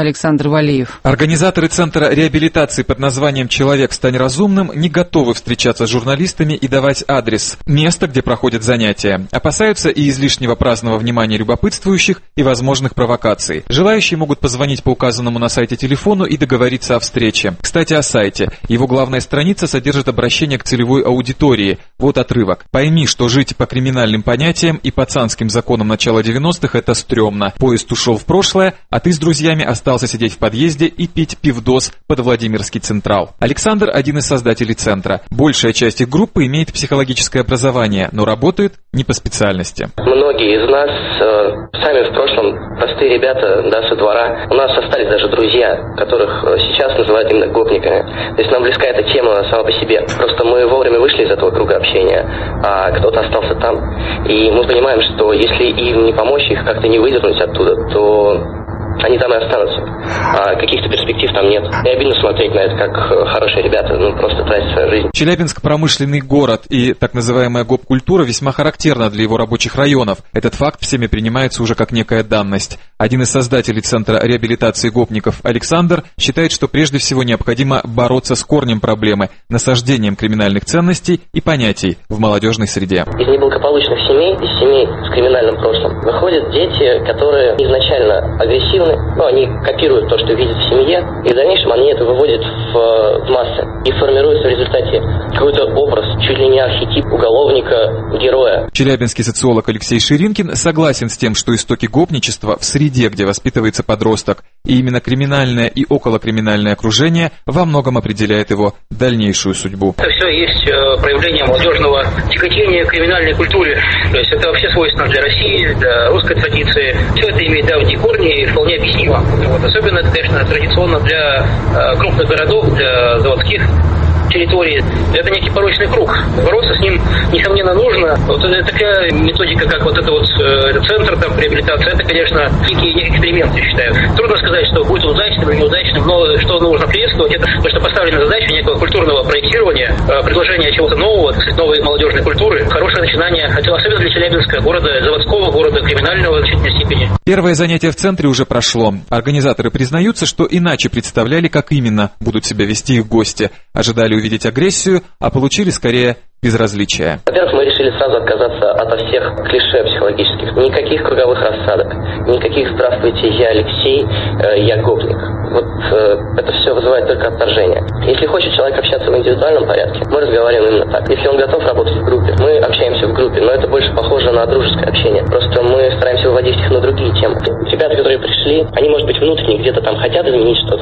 Александр Валиев. Организаторы Центра реабилитации под названием «Человек, стань разумным» не готовы встречаться с журналистами и давать адрес, место, где проходят занятия. Опасаются и излишнего праздного внимания любопытствующих, и возможных провокаций. Желающие могут позвонить по указанному на сайте телефону и договориться о встрече. Кстати, о сайте. Его главная страница содержит обращение к целевой аудитории. Вот отрывок. «Пойми, что жить по криминальным понятиям и пацанским законам начала девяностых – это стрёмно. Поезд ушел в прошлое, а ты с друзьями остался сидеть в подъезде и пить пивдос под Владимирский Централ». Александр – один из создателей центра. Большая часть их группы имеет психологическое образование, но работает не по специальности. Многие из нас э, сами в прошлом простые ребята, да, со двора. У нас остались даже друзья, которых сейчас называют именно гопниками. То есть нам близка эта тема сама по себе. Просто мы вовремя вышли из этого круга общения, а кто-то остался там. И мы понимаем, что если им не помочь, их как-то не выдернуть оттуда, то они там и останутся. А каких-то перспектив там нет. И обидно смотреть на это, как хорошие ребята, ну, просто тратят свою жизнь. Челябинск – промышленный город, и так называемая гоп-культура весьма характерна для его рабочих районов. Этот факт всеми принимается уже как некая данность. Один из создателей Центра реабилитации гопников Александр считает, что прежде всего необходимо бороться с корнем проблемы – насаждением криминальных ценностей и понятий в молодежной среде. Из неблагополучных семей, из семей с криминальным прошлым, выходят дети, которые изначально агрессивны. Ну, они копируют то, что видят в семье, и в дальнейшем они это выводят в, в массы. И формируется в результате какой-то образ, чуть ли не архетип уголовника-героя. Челябинский социолог Алексей Ширинкин согласен с тем, что истоки гопничества в среде, где воспитывается подросток, и именно криминальное и околокриминальное окружение во многом определяет его дальнейшую судьбу. Это все есть проявление молодежного тяготения к криминальной культуре. То есть это вообще свойственно для России, для русской традиции. Все это имеет давние корни и вполне объяснимо. Вот. Особенно это, конечно, традиционно для э, крупных городов, для заводских территорий. Это некий порочный круг. Бороться с ним, несомненно, нужно. Вот это такая методика, как вот это вот э, этот центр там, реабилитации, это, конечно, некий, некий эксперимент, я считаю. Трудно сказать, что будет удачным или неудачным, но что нужно приветствовать, это то, что поставлена задача некого культурного проектирования, э, предложения чего-то нового, так сказать, новой молодежной культуры. Хорошее начинание, особенно для Челябинска, города заводского, города криминального в значительной степени. Первое занятие в центре уже прошло. Организаторы признаются, что иначе представляли, как именно будут себя вести их гости. Ожидали увидеть агрессию, а получили скорее безразличие. Во-первых, мы решили сразу отказаться от всех клише психологических. Никаких круговых рассадок, никаких «здравствуйте, я Алексей, э, я гопник». Вот э, это все вызывает только отторжение. Если хочет человек общаться в индивидуальном порядке, мы разговариваем именно так. Если он готов работать в группе, мы общаемся в группе, но это больше похоже на дружеское общение. Просто мы стараемся выводить их на другие темы. Ребята, которые пришли, они, может быть, внутренне где-то там хотят изменить что-то,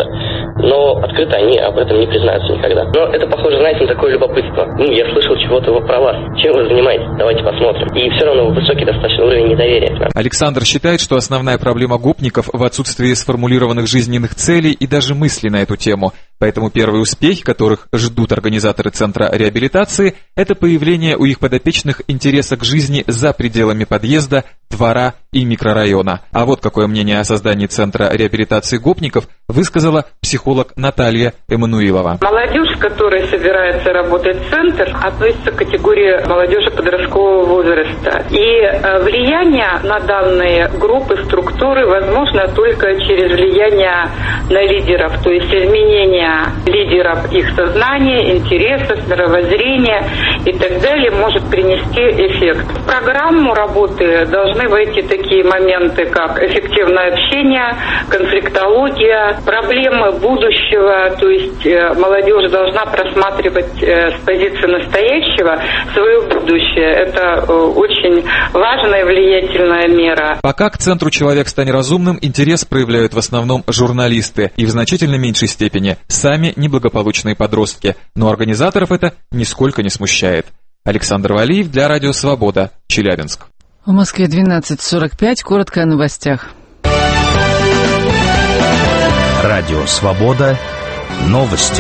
но открыто они об этом не признаются никогда. Но это похоже, знаете, на такое любопытство. Ну, я слышал чего-то про вас. Чем вы занимаетесь? Давайте посмотрим. И все равно высокий достаточно уровень недоверия. Александр считает, что основная проблема гопников в отсутствии сформулированных жизненных целей и даже мыслей на эту тему. Поэтому первые успехи, которых ждут организаторы Центра реабилитации, это появление у их подопечных интереса к жизни за пределами подъезда, двора и микрорайона. А вот какое мнение о создании Центра реабилитации гопников высказала психолог Наталья Эммануилова. Молодежь, которая собирается работать в центр, относится к категории молодежи подросткового возраста. И влияние на данные группы, структуры возможно только через влияние на лидеров, то есть изменение лидеров их сознания, интересов, мировоззрения и так далее может принести эффект. В программу работы должны войти такие моменты, как эффективное общение, конфликтология, проблемы будущего, то есть молодежь должна просматривать с позиции настоящего свое будущее. Это очень важная и влиятельная мера. Пока к Центру «Человек, стань разумным» интерес проявляют в основном журналисты и в значительно меньшей степени сами неблагополучные подростки, но организаторов это нисколько не смущает. Александр Валиев для Радио Свобода, Челябинск. В Москве двенадцать сорок пять, коротко о новостях. Радио Свобода, новости.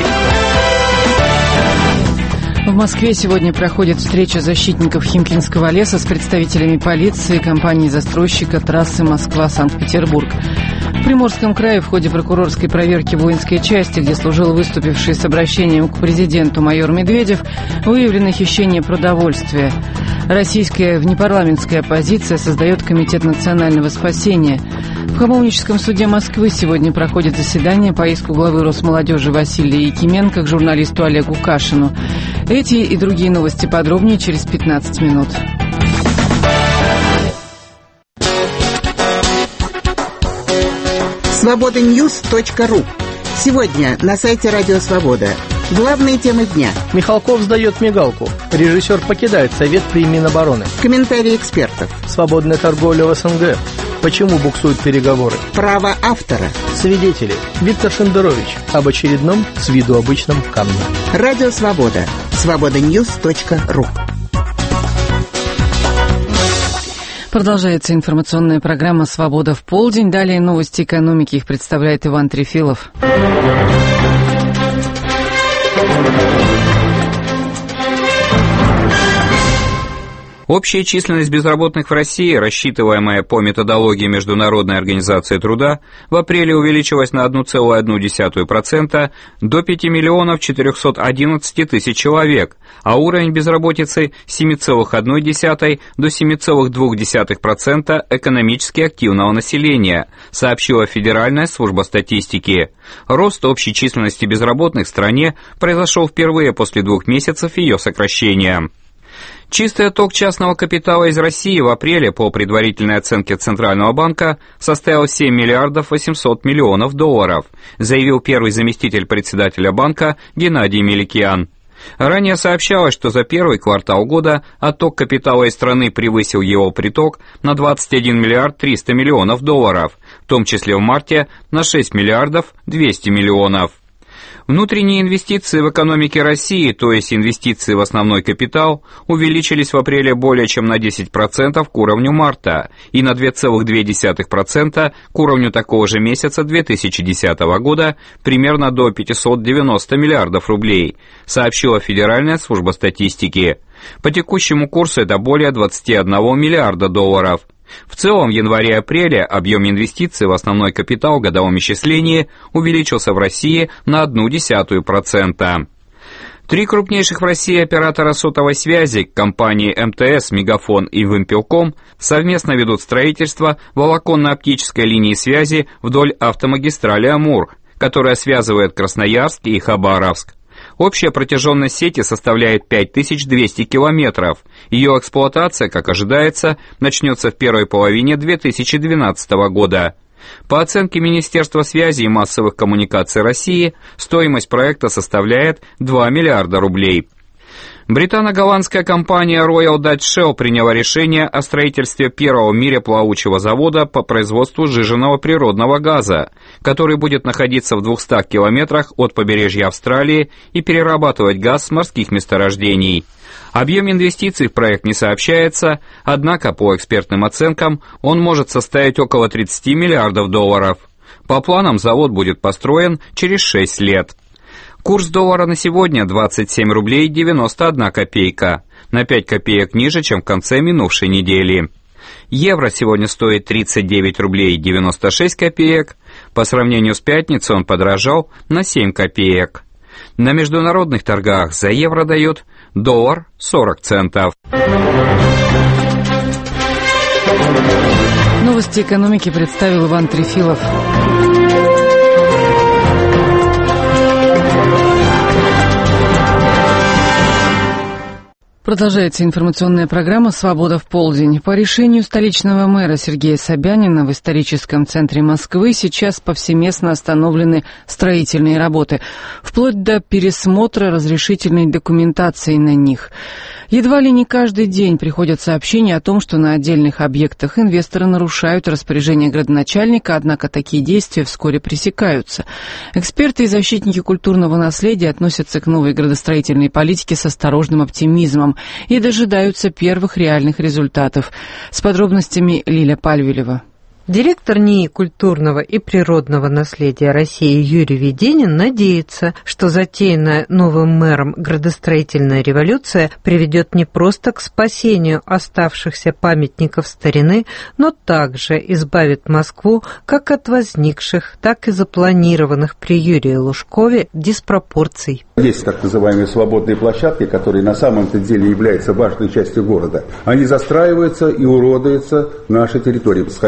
В Москве сегодня проходит встреча защитников Химкинского леса с представителями полиции, компании-застройщика трассы Москва-Санкт-Петербург. В Приморском крае в ходе прокурорской проверки воинской части, где служил выступивший с обращением к президенту майор Медведев, выявлено хищение продовольствия. Российская внепарламентская оппозиция создает Комитет национального спасения. В Хамовническом суде Москвы сегодня проходит заседание по иску главы Росмолодежи Василия Якименко к журналисту Олегу Кашину. Эти и другие новости подробнее через пятнадцать минут. свобода ньюс точка ру. Сегодня на сайте Радио Свобода. Главные темы дня. Михалков сдает мигалку. Режиссер покидает Совет при Минобороны. Комментарии экспертов. Свободная торговля в СНГ. Почему буксуют переговоры? Право автора. Свидетели. Виктор Шендерович. Об очередном с виду обычном камне. Радио Свобода. свобода ньюс точка ру. Продолжается информационная программа «Свобода в полдень». Далее новости экономики. Их представляет Иван Трефилов. Общая численность безработных в России, рассчитываемая по методологии Международной организации труда, в апреле увеличилась на одна целая одна десятая процента до пяти миллионов четырехсот одиннадцати тысяч человек, а уровень безработицы с семи целых одной десятой до семи целых двух десятых процента экономически активного населения, сообщила Федеральная служба статистики. Рост общей численности безработных в стране произошел впервые после двух месяцев ее сокращения. Чистый отток частного капитала из России в апреле по предварительной оценке Центрального банка составил семь миллиардов восемьсот миллионов долларов, заявил первый заместитель председателя банка Геннадий Меликиан. Ранее сообщалось, что за первый квартал года отток капитала из страны превысил его приток на двадцать один миллиард триста миллионов долларов, в том числе в марте на шесть миллиардов двести миллионов. Внутренние инвестиции в экономике России, то есть инвестиции в основной капитал, увеличились в апреле более чем на десять процентов к уровню марта и на два целых две десятых процента к уровню такого же месяца две тысячи десятого года, примерно до пятисот девяноста миллиардов рублей, сообщила Федеральная служба статистики. По текущему курсу это более двадцати одного миллиарда долларов. В целом, в январе-апреле объем инвестиций в основной капитал в годовом исчислении увеличился в России на одну десятую процента. Три крупнейших в России оператора сотовой связи, компании эм тэ эс, Мегафон и Вимпелком, совместно ведут строительство волоконно-оптической линии связи вдоль автомагистрали Амур, которая связывает Красноярск и Хабаровск. Общая протяженность сети составляет пять тысяч двести километров. Ее эксплуатация, как ожидается, начнется в первой половине две тысячи двенадцатого года. По оценке Министерства связи и массовых коммуникаций России, стоимость проекта составляет два миллиарда рублей. Британо-голландская компания Royal Dutch Shell приняла решение о строительстве первого в мире плавучего завода по производству сжиженного природного газа, который будет находиться в двухстах километрах от побережья Австралии и перерабатывать газ с морских месторождений. Объем инвестиций в проект не сообщается, однако, по экспертным оценкам, он может составить около тридцати миллиардов долларов. По планам, завод будет построен через шесть лет. Курс доллара на сегодня двадцать семь рублей девяносто одна копейка, на пять копеек ниже, чем в конце минувшей недели. Евро сегодня стоит тридцать девять рублей девяносто шесть копеек, по сравнению с пятницей он подорожал на семь копеек. На международных торгах за евро дают доллар сорок центов. Новости экономики представил Иван Трефилов. Продолжается информационная программа «Свобода в полдень». По решению столичного мэра Сергея Собянина в историческом центре Москвы сейчас повсеместно остановлены строительные работы, вплоть до пересмотра разрешительной документации на них. Едва ли не каждый день приходят сообщения о том, что на отдельных объектах инвесторы нарушают распоряжение градоначальника, однако такие действия вскоре пресекаются. Эксперты и защитники культурного наследия относятся к новой градостроительной политике с осторожным оптимизмом и дожидаются первых реальных результатов. С подробностями Лиля Пальвелева. Директор НИИ культурного и природного наследия России Юрий Веденин надеется, что затеянная новым мэром градостроительная революция приведет не просто к спасению оставшихся памятников старины, но также избавит Москву как от возникших, так и запланированных при Юрии Лужкове диспропорций. Есть так называемые свободные площадки, которые на самом-то деле являются важной частью города. Они застраиваются и уродуются нашей территорией. Сходите по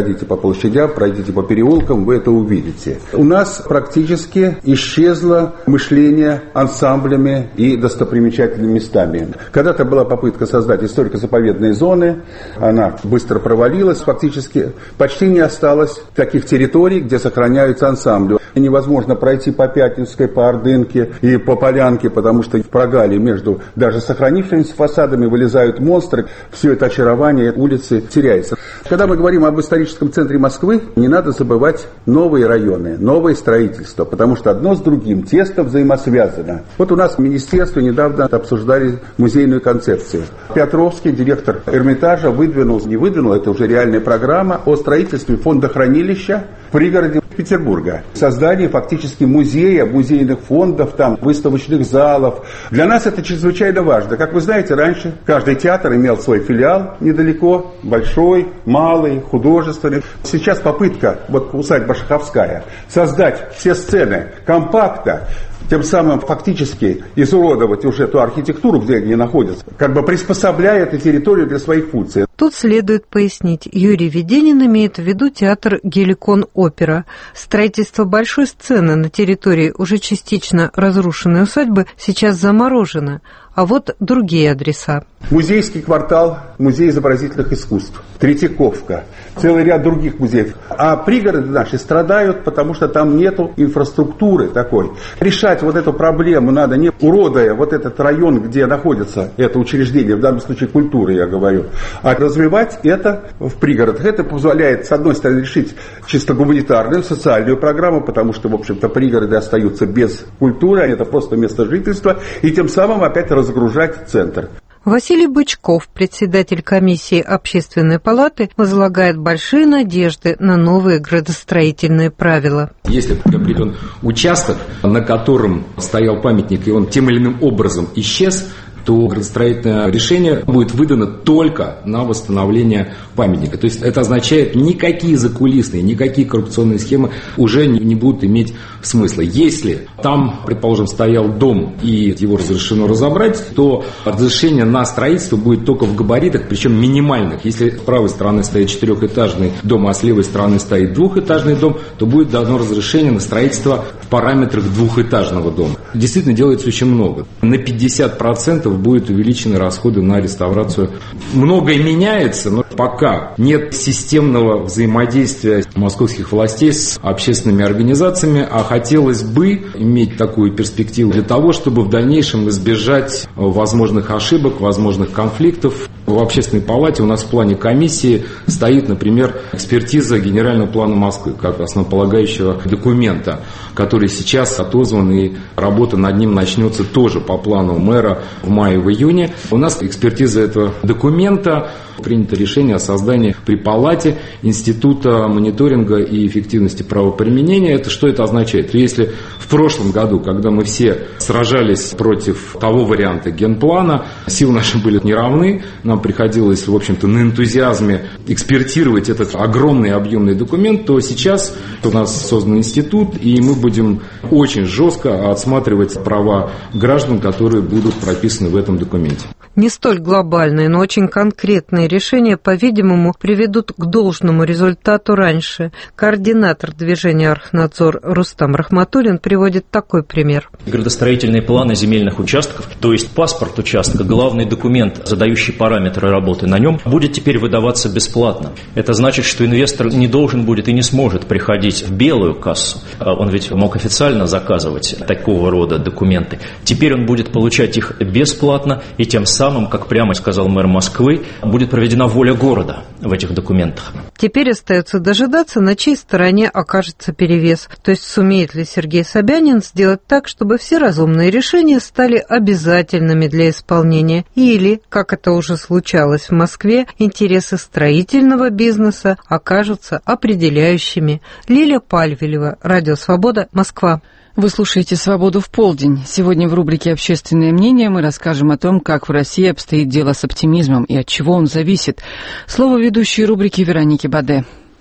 площадям, пройдите по переулкам, вы это увидите. У нас практически исчезло мышление ансамблями и достопримечательными местами. Когда-то была попытка создать историко-заповедные зоны, она быстро провалилась, фактически почти не осталось таких территорий, где сохраняются ансамбли. Невозможно пройти по Пятницкой, по Ордынке и по Полянке, потому что в прогале между даже сохранившимися фасадами вылезают монстры. Все это очарование улицы теряется. Когда мы говорим об историческом центре Москвы, не надо забывать новые районы, новое строительство, потому что одно с другим тесно взаимосвязано. Вот у нас в министерстве недавно обсуждали музейную концепцию. Петровский, директор Эрмитажа, выдвинул, не выдвинул, это уже реальная программа о строительстве фондохранилища в пригороде Петербурга. Создание фактически музея, музейных фондов, там, выставочных залов. Для нас это чрезвычайно важно. Как вы знаете, раньше каждый театр имел свой филиал недалеко, большой, малый, художественный. Сейчас попытка, вот усадьба Шаховская, создать все сцены компактно, тем самым фактически изуродовать уже ту архитектуру, где они находятся, как бы приспособляя эту территорию для своих функций. Тут следует пояснить, Юрий Веденин имеет в виду театр «Геликон-опера». Строительство большой сцены на территории уже частично разрушенной усадьбы сейчас заморожено. А вот другие адреса. Музейский квартал, музей изобразительных искусств, Третьяковка, целый ряд других музеев. А пригороды наши страдают, потому что там нету инфраструктуры такой. Решать вот эту проблему надо, не уродая вот этот район, где находится это учреждение, в данном случае культуры, я говорю, а развивать это в пригородах. Это позволяет, с одной стороны, решить чисто гуманитарную, социальную программу, потому что, в общем-то, пригороды остаются без культуры, это просто место жительства, и тем самым опять разгружать центр. Василий Бычков, председатель комиссии Общественной палаты, возлагает большие надежды на новые градостроительные правила. Если приобретен участок, на котором стоял памятник, и он тем или иным образом исчез, то градостроительное решение будет выдано только на восстановление памятника. То есть это означает, никакие закулисные, никакие коррупционные схемы уже не, не будут иметь смысла. Если там, предположим, стоял дом и его разрешено разобрать, то разрешение на строительство будет только в габаритах, причем минимальных. Если с правой стороны стоит четырехэтажный дом, а с левой стороны стоит двухэтажный дом, то будет дано разрешение на строительство в параметрах двухэтажного дома. Действительно делается очень много. На пятьдесят процентов будут увеличены расходы на реставрацию. Многое меняется, но пока нет системного взаимодействия московских властей с общественными организациями, а хотелось бы иметь такую перспективу для того, чтобы в дальнейшем избежать возможных ошибок, возможных конфликтов. В Общественной палате у нас в плане комиссии стоит, например, экспертиза Генерального плана Москвы, как основополагающего документа, который сейчас отозван, и работа над ним начнется тоже по плану мэра в мае, в июне. У нас экспертиза этого документа, принято решение о создании при палате Института мониторинга и эффективности правоприменения. Это что это означает? Если в прошлом году, когда мы все сражались против того варианта генплана, силы наши были неравны, нам приходилось, в общем-то, на энтузиазме экспертировать этот огромный объемный документ, то сейчас у нас создан институт, и мы будем очень жестко отсматривать права граждан, которые будут прописаны в этом документе. Не столь глобальные, но очень конкретные решения, по-видимому, приведут к должному результату раньше. Координатор движения «Архнадзор» Рустам Рахматуллин приводит такой пример. Градостроительные планы земельных участков, то есть паспорт участка, главный документ, задающий параметры работы на нем, будет теперь выдаваться бесплатно. Это значит, что инвестор не должен будет и не сможет приходить в белую кассу. Он ведь мог официально заказывать такого рода документы. Теперь он будет получать их бесплатно, и тем самым, как прямо сказал мэр Москвы, будет проведена воля города в этих документах. Теперь остается дожидаться, на чьей стороне окажется перевес. То есть сумеет ли Сергей Собянин сделать так, чтобы все разумные решения стали обязательными для исполнения, или, как это уже случалось в Москве, интересы строительного бизнеса окажутся определяющими. Лиля Пальвелева, Радио Свобода, Москва. Вы слушаете «Свободу в полдень». Сегодня в рубрике «Общественное мнение» мы расскажем о том, как в России обстоит дело с оптимизмом и от чего он зависит. Слово ведущей рубрики Вероники Баде.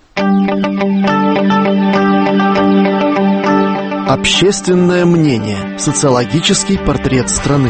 Общественное мнение. Социологический портрет страны.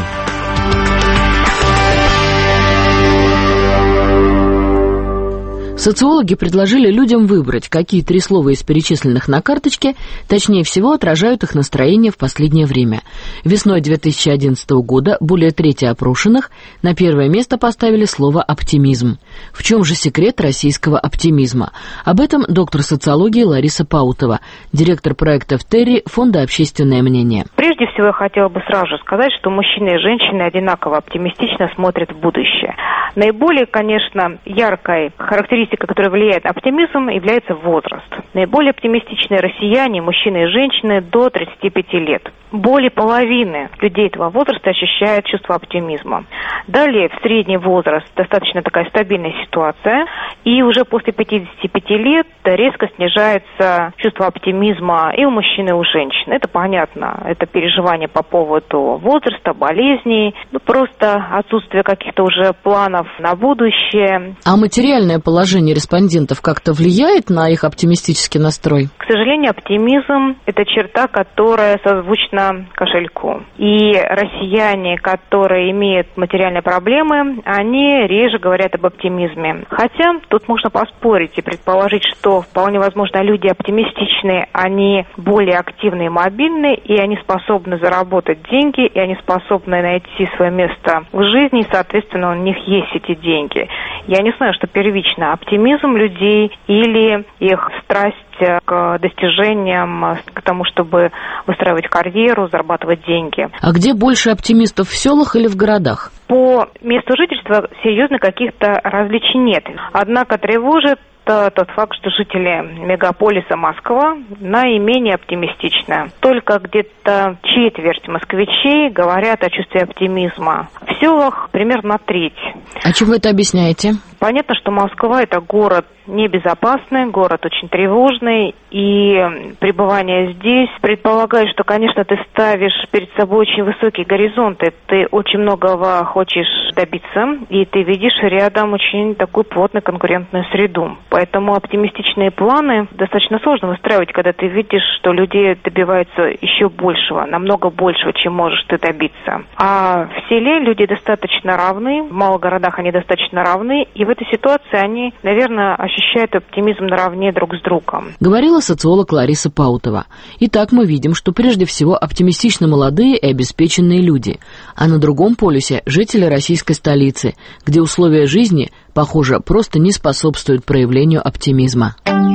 Социологи предложили людям выбрать, какие три слова из перечисленных на карточке точнее всего отражают их настроение в последнее время. Весной две тысячи одиннадцатого года более трети опрошенных на первое место поставили слово «оптимизм». В чем же секрет российского оптимизма? Об этом доктор социологии Лариса Паутова, директор проекта в Терри Фонда «Общественное мнение». Прежде всего, я хотела бы сразу же сказать, что мужчины и женщины одинаково оптимистично смотрят в будущее. Наиболее, конечно, яркой характеристикой, которая влияет на оптимизм, является возраст. Наиболее оптимистичные россияне, мужчины и женщины до тридцати пяти лет. Более половины людей этого возраста ощущают чувство оптимизма. Далее, в средний возраст достаточно такая стабильная ситуация, и уже после пятидесяти пяти лет резко снижается чувство оптимизма и у мужчин, и у женщин. Это понятно, это переживание по поводу возраста, болезней, ну, просто отсутствие каких-то уже планов на будущее. А материальное положение респондентов как-то влияет на их оптимистический настрой? К сожалению, оптимизм – это черта, которая созвучна кошельку. И россияне, которые имеют материальные проблемы, они реже говорят об оптимизме. Хотя тут можно поспорить и предположить, что вполне возможно люди оптимистичные, они более активные и мобильные, и они способны заработать деньги, и они способны найти свое место в жизни, и, соответственно, у них есть эти деньги. Я не знаю, что первично, оптимизм людей или их страсть к достижениям, к тому, чтобы выстраивать карьеру, зарабатывать деньги. А где больше оптимистов, в селах или в городах? По месту жительства серьезно каких-то различий нет. Однако тревожит тот факт, что жители мегаполиса Москва наименее оптимистичны. Только где-то четверть москвичей говорят о чувстве оптимизма. В селах примерно треть. А чем вы это объясняете? Понятно, что Москва – это город небезопасный, город очень тревожный, и пребывание здесь предполагает, что, конечно, ты ставишь перед собой очень высокие горизонты, ты очень многого хочешь добиться, и ты видишь рядом очень такую плотную конкурентную среду. Поэтому оптимистичные планы достаточно сложно выстраивать, когда ты видишь, что люди добиваются еще большего, намного большего, чем можешь ты добиться. А в селе люди достаточно равны, в малых городах они достаточно равны, и в этой ситуации они, наверное, ощущают оптимизм наравне друг с другом. Говорила социолог Лариса Паутова. Итак, мы видим, что прежде всего оптимистично молодые и обеспеченные люди, а на другом полюсе жители российской столицы, где условия жизни, похоже, просто не способствуют проявлению оптимизма.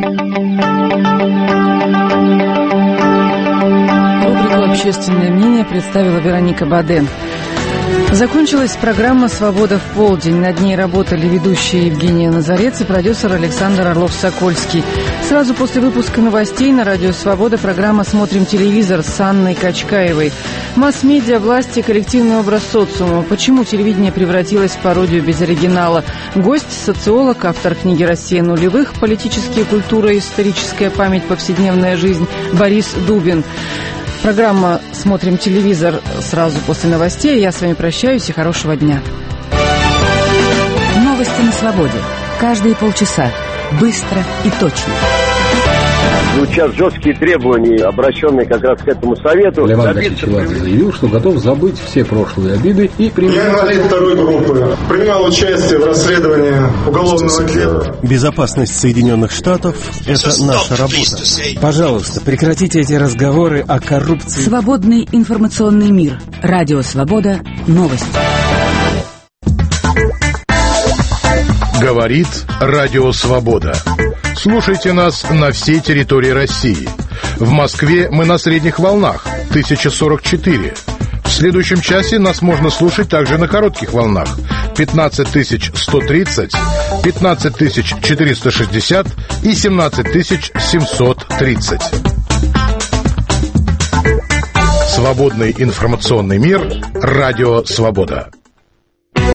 Рубрику «Общественное мнение» представила Вероника Баден. Закончилась программа «Свобода в полдень». Над ней работали ведущие Евгения Назарец и продюсер Александр Орлов-Сокольский. Сразу после выпуска новостей на радио «Свобода» программа «Смотрим телевизор» с Анной Качкаевой. Масс-медиа, власти, коллективный образ социума. Почему телевидение превратилось в пародию без оригинала? Гость – социолог, автор книги «Россия нулевых. Политическая культура, историческая память, повседневная жизнь» Борис Дубин. Программа «Смотрим телевизор» сразу после новостей. Я с вами прощаюсь и хорошего дня. Новости на свободе. Каждые полчаса. Быстро и точно. Звучат жесткие требования, обращенные как раз к этому совету. Леван Васильевич Ладзе заявил, что готов забыть все прошлые обиды и принять... Я инвалид второй группы. Принимал участие в расследовании уголовного дела. Безопасность Соединенных Штатов – это наша работа. Пожалуйста, прекратите эти разговоры о коррупции. Свободный информационный мир. Радио «Свобода». Новости. Говорит Радио Свобода. Слушайте нас на всей территории России. В Москве мы на средних волнах тысяча сорок четыре. В следующем часе нас можно слушать также на коротких волнах пятнадцать тысяч сто тридцать, пятнадцать тысяч четыреста шестьдесят и семнадцать тысяч семьсот тридцать. Свободный информационный мир. Радио Свобода.